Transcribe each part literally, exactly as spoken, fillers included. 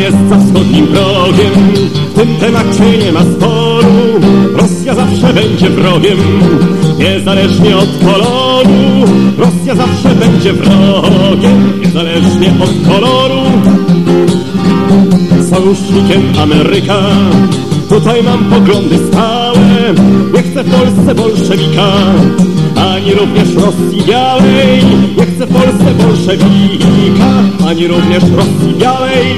jest za wschodnim wrogiem, w tym temacie nie ma sporu. Rosja zawsze będzie wrogiem, niezależnie od koloru. Rosja zawsze będzie wrogiem, niezależnie od koloru. Sojusznikiem Ameryka, tutaj mam poglądy stałe. Nie chcę w Polsce bolszewika, ani również Rosji białej. Nie chcę w Polsce bolszewika, ani również Rosji białej.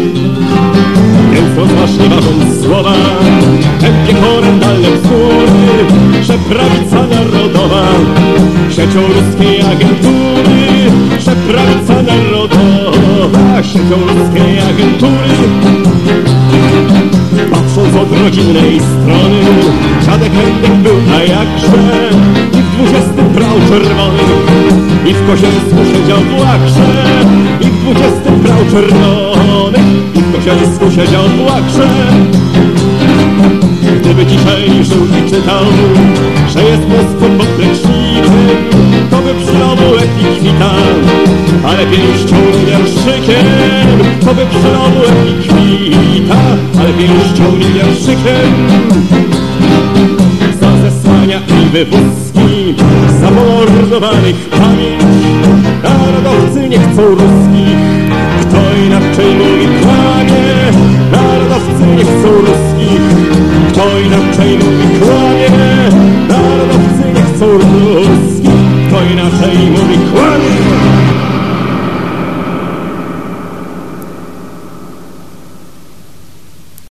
Więc rozważnie ważąc słowa, tępie horrendalne bzdury, że prawica narodowa siecią ruskiej agentury, że prawica narodowa siecią ruskiej agentury. Patrząc od rodzinnej strony, dziadek Hendek był na jakże i w dwudziestym brał czerwonym, i w Kozielsku siedział w Łagrze, i w dwudziestym brał czerwonym, i w Kozielsku siedział w Łagrze. Gdyby dzisiaj żył i czytał, że jest posłem podręcznikiem, to by przylał epikwita, ale pięścią wierszykiem. To by przylał epikwita, ale pięścią wierszykiem. Za zesłania i wywózki zamordowanych pamięć narodowcy nie chcą ruskich. Kto inaczej mówi kłamie, narodowcy nie chcą ruskich. Kto inaczej mówi kłamie,